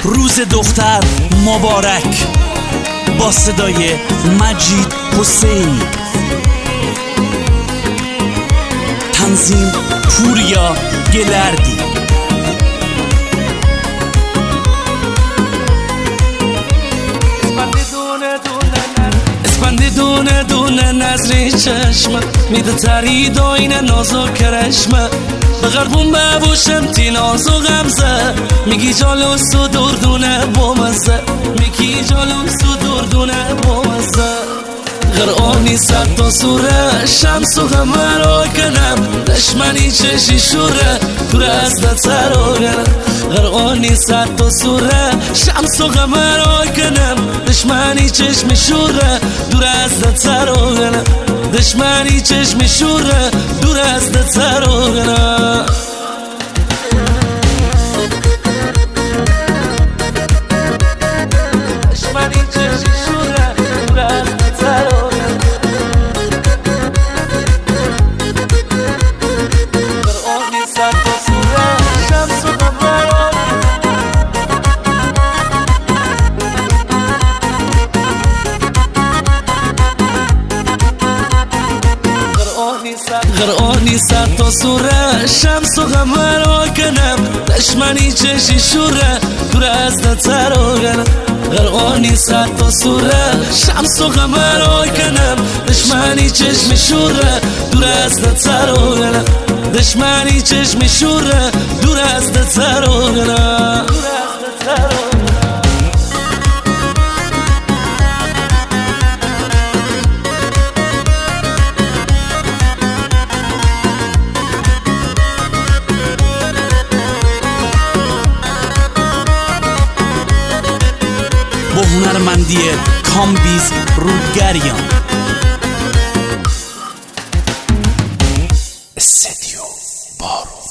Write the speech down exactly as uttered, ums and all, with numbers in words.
روز دختر مبارک با صدای مجید حسینی، تنظیم پوریا گلردی. اسپند دونه دونه نظری چشمه میده ترید آینه نازو کرشمه بغربون ببوشم تی نازو غمزه میگی جالو سو دردونه بومزه میگی جالو سو دردونه بومزه غرقانی صد تا سوره شمس و غمه را کنم دشمنی چشی شوره دور از دتر را کنم غرقانی صد تا سوره شمس و غمه را کنم دشمنی چشم شوره دور از دتر را کنم دشمنی چشم شوره دور از دتر را کنم دشمنی چشم شوره دور از دتر را غرقانی صد تا سوره شمس و غمه را کنم دشمنی چشی شوره دور از دتر را کنم غرقانی صد تا سوره شمس و غمه را کنم دشمنی چشم شوره دور از دتر را کنم دشمنی چشم شوره دور از دتر را کنم با هنرمندی کامبیز رودگریان. استدیو بارون.